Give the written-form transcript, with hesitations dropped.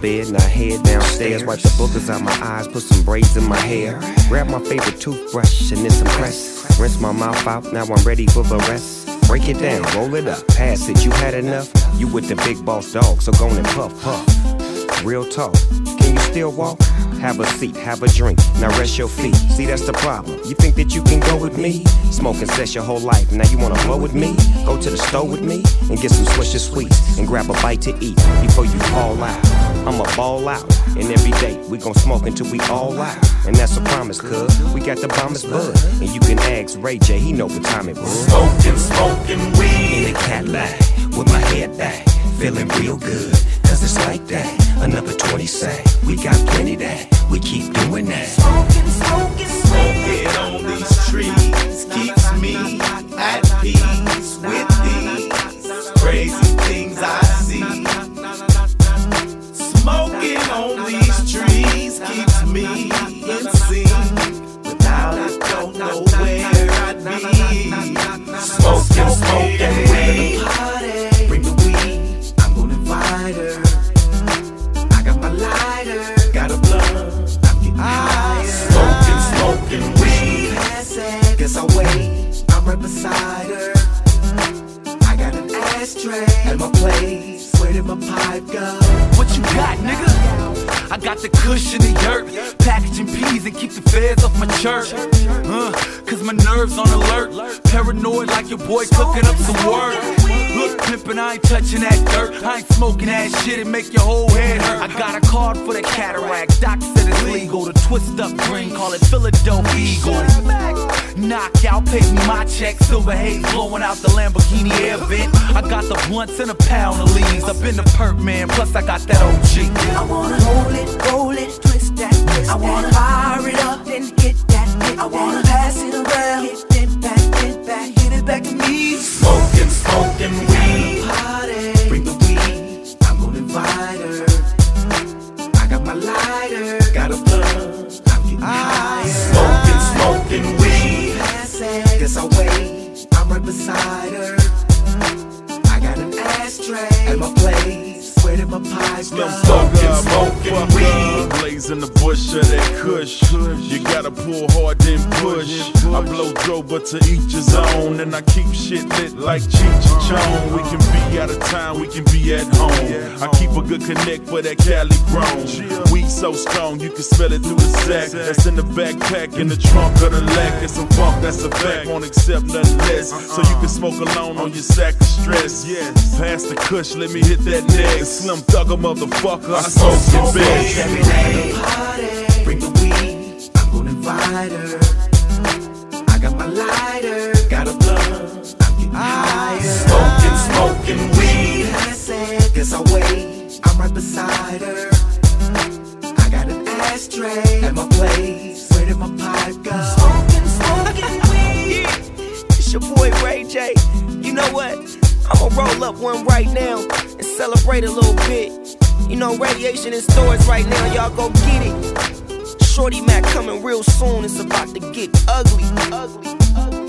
bed, now head downstairs. Wipe the boogers out my eyes, put some braids in my hair. Grab my favorite toothbrush and then some crest. Rinse my mouth out, now I'm ready for the rest. Break it down, roll it up, pass it, you had enough? You with the big boss dog, so go and puff, puff. Real talk, can you still walk? Have a seat, have a drink, now rest your feet. See, that's the problem. You think that you can go with me? Smoking sex your whole life, now you wanna blow with me? Go to the store with me and get some Swisher Sweets and grab a bite to eat before you fall out. I'ma ball out, and every day we gon' smoke until we all out. And that's a promise, cuz we got the bombest bud. And you can ask Ray J, he know what time it was. Smoking weed in a Cadillac with my head back, feeling real good, cause it's like that. Another 20 sack, we got plenty that, we keep doing that. Smoking on these trees keeps me at peace with these crazy things I see. Smoking on these trees keeps me in sync. Without it, don't know where I'd be. Smoking weed. Bring the weed, I'm gonna invite her. I got my lighter, got a blunt, I'm getting higher. Smoking weed. Guess I'll wait, I'm right beside her. I got an ashtray at my place. Where did my pipe go? What you got, nigga? I got the cushion in the yurt, packaging peas and keep the feds off my church. Cause my nerves on alert, paranoid like your boy cooking up some work. Look, pimpin', I ain't touching that dirt. I ain't smoking that shit and make your whole head hurt. I got a card for the cataract, doc said it's legal. The twist up green, call it Philadelphia Eagle. Knockout, pay me my check, silver haze blowing out the Lamborghini air vent. I got the blunts and a pound of leaves. I've been the perk man, plus I got that OG. I wanna roll it, twist that, I wanna fire it up, then hit that, I wanna pass it around, hit it back to me. Smoking weed. Bring the weed, I'm gonna invite her. I got my lighter, got a blunt, I'm getting higher. Smoking weed. Guess I'll wait, I'm right beside her. I got an ashtray at my place. Where did my pipe go? Smoking weed. Blazing the bush of that kush. You gotta pull hard then push. I blow dro but to each his own. And I keep shit lit like Cheech and Chong. We can be out of town, we can be at home. I keep a good connect for that Cali grown. Weed so strong you can smell it through the sack. That's in the backpack, in the trunk of the lack. It's a bump, that's a fact, won't accept nothing less. So you can smoke alone on your sack of stress. Pass the kush, let me hit that next. Slim thugger motherfucker, I smoke it big. Every day, bring the weed, I'm gonna invite her. I got my lighter, got a blunt, I'm getting higher. Smoking weed. Guess I'll wait, I'm right beside her. I got an ashtray at my place. Where did my pipe go? Smoking weed. It's your boy Ray J. You know what? I'ma roll up one right now and celebrate a little bit. You know, radiation in stores right now, y'all go get it. Shorty Mac coming real soon, it's about to get ugly.